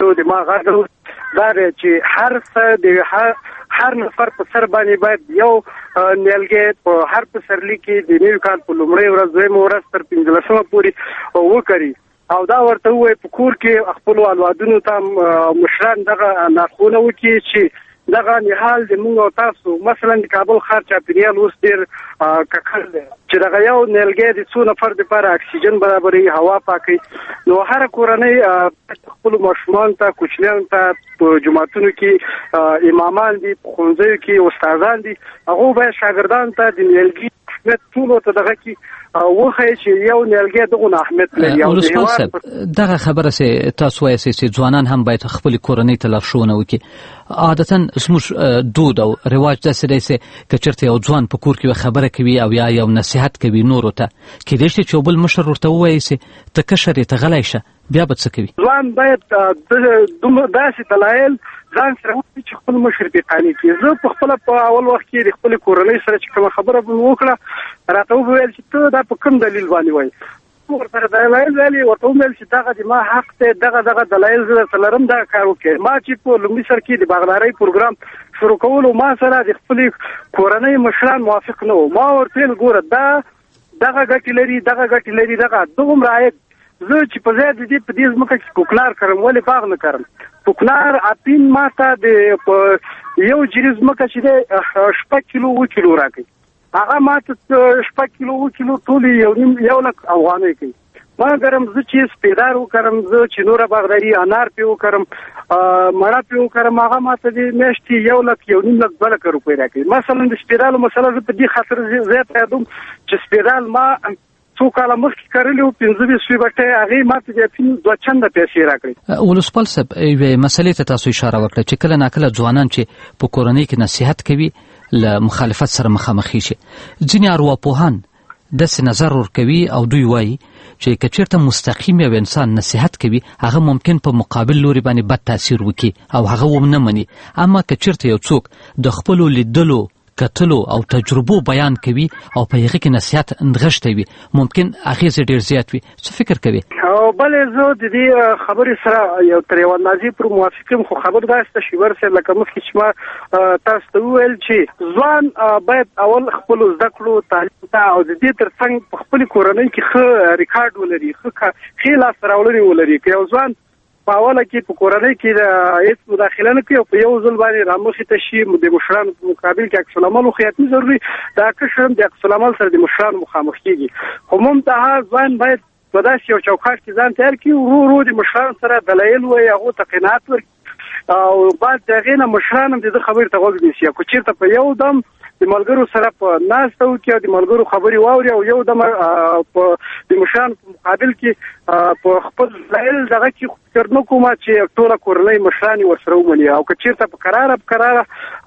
ورونو د ما غږ دا چې هر څه د هر نفر په سر باندې باید یو نیالګي په هر پسرلي کې د نوي کال په لومړۍ ورځ دویمه ورځ تر 15مه پورې وکړي او دا ورته وایي په کور کې خپل اولادونو ته مشران دغه نارخونه وکړي چې دغه نهال د موږ او تاسو مثلا د کابل ښار چاپیریال اوس ډېر ککړ دی چې دغه یو نیالګی د څو نفر دپاره اکسیجن برابروي هوا پاکوي نو هره کورنۍ خپلو ماشومانو ته کوچنیانو ته په جوماتونو کې امامان دي په ښوونځیو کې استادان دي هغو باید شاګردانو ته د نیالګي اهمیت ټولو ته دغه کې وښیي چې یو نیالګی دغونه اهمیت لري ولسمشر صاحب دغه خبره چې تاسو وایئ چې ځوانان هم باید خپلې کورنۍ ته لارښوونه وکړي عادتا زموږ دود او رواج داسې دی چې که چېرته یو ځوان په کور کې یوه خبره کوي او یا یو نصیحت کوي نورو ته کیدای شي چې یو بل مشر ورته ووایي چې ته کشر یې ته غلی شه بیا به څه کوي ځوان باید داسې دلایل ځان سره وکړي چې خپل مشر پرې قانع کړي زه په خپله په اول وخت کې د خپلې کورنۍ سره چې کومه خبره به مې وکړه راته وویل چې ته دا په کوم دلیل باندې وایي ورسره دلایل ویلي ورته وویل چې دغه د ما حق دی دغه دلایل زه درته لرم دغه کار وکړې ما چې په لومړي سر کې د باغدارۍ پروګرام شروع کولو ما سره د خپلې کورنۍ مشران موافق نه وو ما ورته ویل ګوره دغه ګټې لري دغه دومره عاید زه چې په ځای د دې په دې ځمکه کې کوکنار کرم ولې باغ نه کرم کوکنار اپین ماته د یو جري ځمکه چې دی 6 کیلو 7 کیلو راکوي هغه ماته 6 کیلو 7 کیلو ټول یو لک افغانۍ کوي ما ګرم زه چې سپیدار وکړم زه چې نوره باغداري انار پې وکړم مڼه پې وکړم هغه ماته د میاشتې 1 لک 1.5 لک 2 لکه روپۍ راکوي مثلا د سپیدالو مسله زه په دې خاطر زیات یادوم چې سپیدال ما څو کاله مخکې کرلي وو 15 بټۍ هغې ماته د 2 چنده پیسې راکړې ولسپال صاحب یوې مسلې ته تاسو اشاره وکړه چې کله ناکله ځوانان چې په کورنۍ کې نصیحت کوي له مخالفت سره مخامخې شي ځینې ارواپوهان داسې نظر ورکوي او دوی وایي چې که چېرته مستقیم یو انسان نصیحت کوي هغه ممکن په مقابل لوري باندې بد تاثیر وکړي او هغه ونه مني اما که چېرته یو څوک د خپلو لیدلو کتلو او تجربو بیان کوي او په هغه کې نصیحت نغښتی وي ممکن اغېز ډېر زیات وي څه فکر کوي بلې زه د دې خبرې سره یو تر یو اندازې پر موافق یم خو خبر داسې ته شیور صاحب لکه مخکې چې ما تاسو ته وویل چې ځوان باید اول خپلو زده کړو تعلیم ته او د دې تر څنګ په خپلې کورنۍ کې ښه ریکارډ ولري ښې لاسته راوړنې ولري که یو ځوان په اوله کې په کورنۍ کې هیڅ مداخله نه کوي او په یو ځل باندې رامخې ته شي د مشرانو په مقابل کې عکس العمل وښیي ضروري دا کشر هم د عکس العمل سره د مشرانو مخامخ کېږي خو منتها ځوان باید په داسې یو چوکاټ کې ځان تیار کړي ورو د مشرانو سره دلایل ووایي هغو ته قناعت ورکړي او بعد د هغې نه مشران هم د ده خبرې ته غوږ نیسي که چېرته په یو دم د ملګرو سره په ناسته وکړي او د ملګرو خبرې واوري او یو دم د مشرانو په مقابل کې په خپل دلایل دغه کې فکر نه کوم چې ټوله کورنۍ مشران یې ورسره ومني او که چېرته په کراره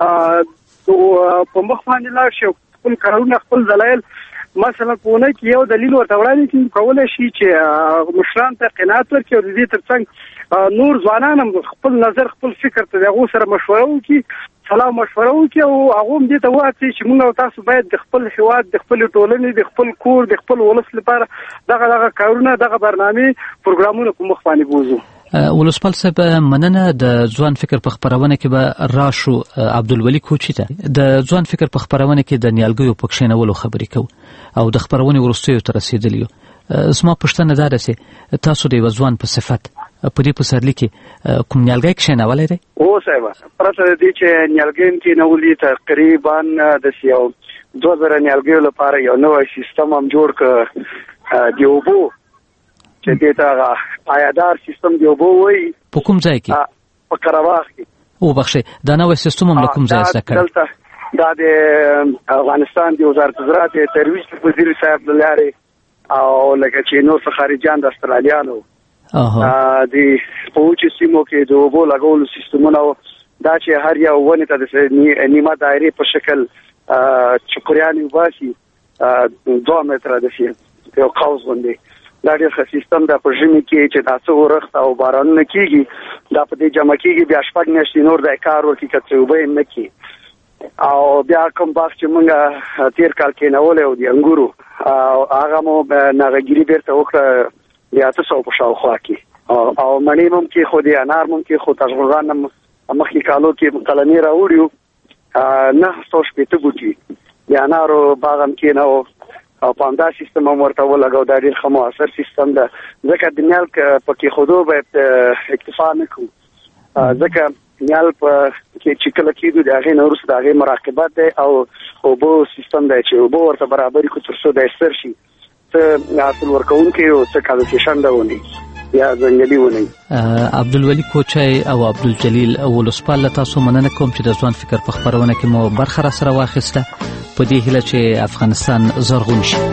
په مخ باندې لاړ شي او خپل کارونه خپل دلایل مثلا په اونۍ کې یو دلیل ورته وړاندې کړي کولی شي چې مشران ته قناعت ورکړي او د دې تر څنګ نور ځوانان هم خپل نظر خپل فکر ته د هغو سره مشوره وکړي سلام مشوره وکړي او هغه هم دې ته وهڅوي چې موږ او تاسو باید د خپل هېواد د خپلې ټولنې د خپل کور د خپل ولس لپاره دغه کارونه دغه برنامې پروګرامونه په مخ باندې بوځو ولسپال صاحب مننه د ځوان فکر په خپرونه کې به راشو عبدالولي کوچي ته د ځوان فکر په خپرونه کې د نیالګیو په کښېنولو خبرې کوو او د خپرونې وروستیو ته رسېدلي یو زما پوښتنه دا ده چې تاسو د یوه ځوان په صفت په دې پسرلي کې کوم نیالګی کښېنولی دی هو صاحب پرته د دې چې نیالګی هم کښېنولي تقریبا داسې یو 2000 نیالګیو لپاره یو نوی سیستم هم جوړ کړ د اوبو چې دې ته پایدار سیستم دی اوبو وایي په کوم ځای کې په قرهباغ کې وبخښئ دا نوی سیستم هم له کوم ځای زده کړی دا د افغانستان د وزارت زراعت ترویج وزیر صاحب له لارې او لکه چې نور څه خارجیان د استرالیانو د پوچې سیمو کې د اوبو لګولو سیستمونه دا چې هر یو ونې ته د نیمه دایرې په شکل چکریانې وباسي 2 متره د یو قوس غوندې دا ډېر ښه سیستم ده په ژمي کې چې دا څه ورښت او بارانونه کېږي دا په دې جمع کېږي بیا 6 میاشتې نور دا کار وکړي که څه اوبه یې نه کړي او بیا کوم باغ چې موږ تېر کال کېنولی و د انګورو هغه مو نغهګیري بېرته وکړه د 800 په شاوخوا کې او مڼې هم کې خو دي انار هم کې خو تاسو غوښنه مخکې کالو کې قلمي راوړیو 950 بوټي د انارو باغ هم کې نو او په همدا سیستم ورته ولګو دا ډېر ښه مؤثر سیستم ده ځکه د نیال پکې خودو به اکتفا نه کوو ځکه نیال په کې چې کله کېدو د هغې نه وروسته د هغې مراقبت دی او اوبو سیستم دی چې اوبه ورته برابري کړو تر څو د ستر شي څه حاصل ورکوونکی او څه کالوکیشن ده ونی یا ځنګلي ونی. عبدالولي کوچی او عبدالجلیل ولسپال له تاسو مننه کوم چې د ځوان فکر په خپرونه کې مو برخه را سره واخیسته په دې هیله چې افغانستان زرغون شي.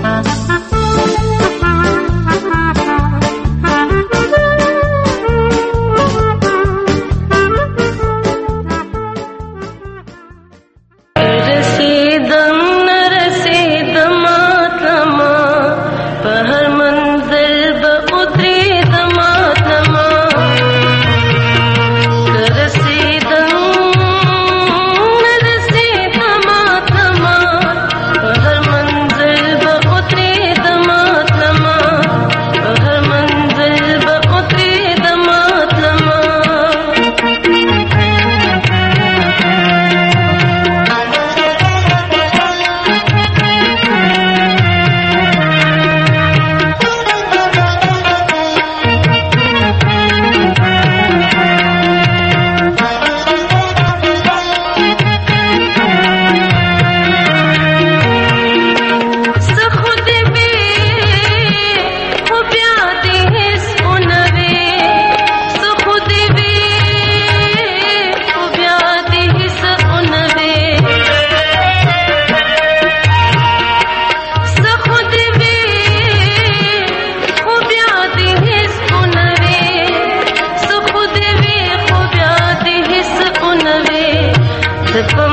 The